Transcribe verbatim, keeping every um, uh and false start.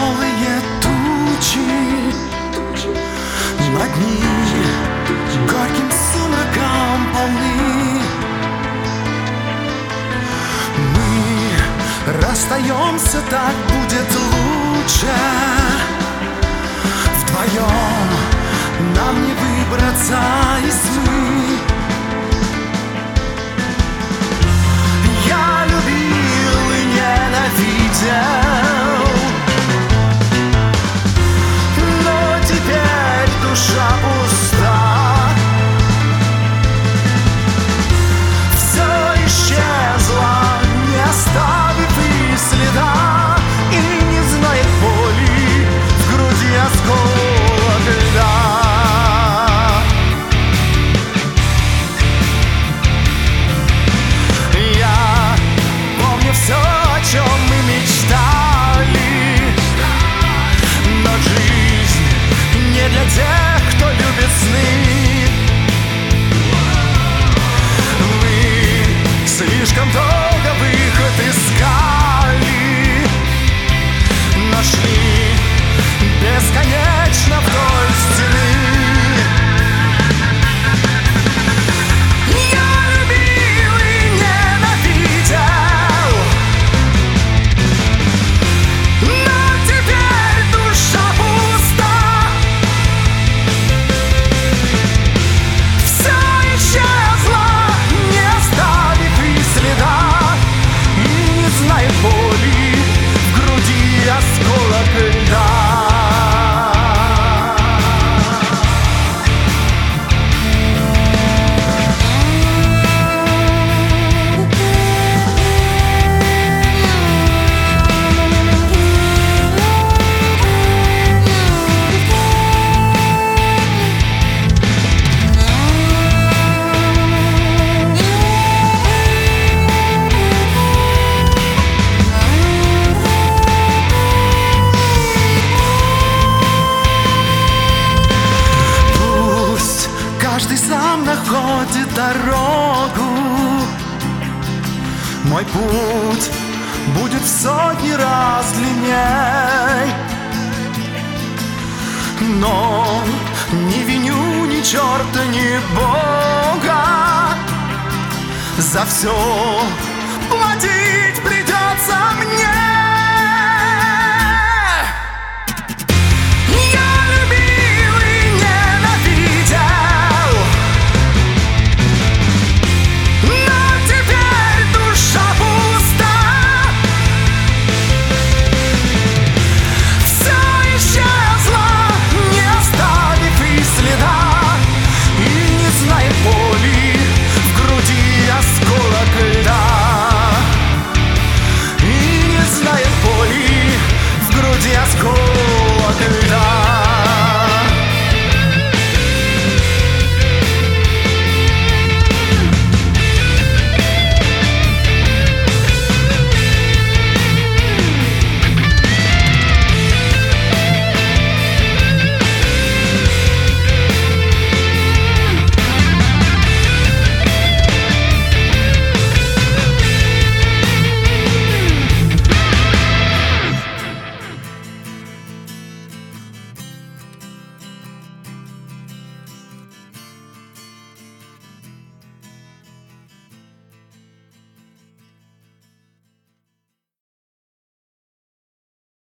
тяжелые тучи, над ними горьким сумраком полны. Мы расстаемся, так будет лучше. Вдвоем нам не выбраться из тьмы. Я любил и ненавидел, но теперь душа пуста. Все исчезло, не оставив и следа, и не знает боли в груди осколок льда. Все, о чем мы мечтали, но жизнь не для тех, кто любит сны. Вы слишком долго выход искали, но шли бесконечно вдоль стены. Каждый сам находит дорогу. Мой путь будет в сотни раз длинней, но не виню ни черта, ни Бога. За все плати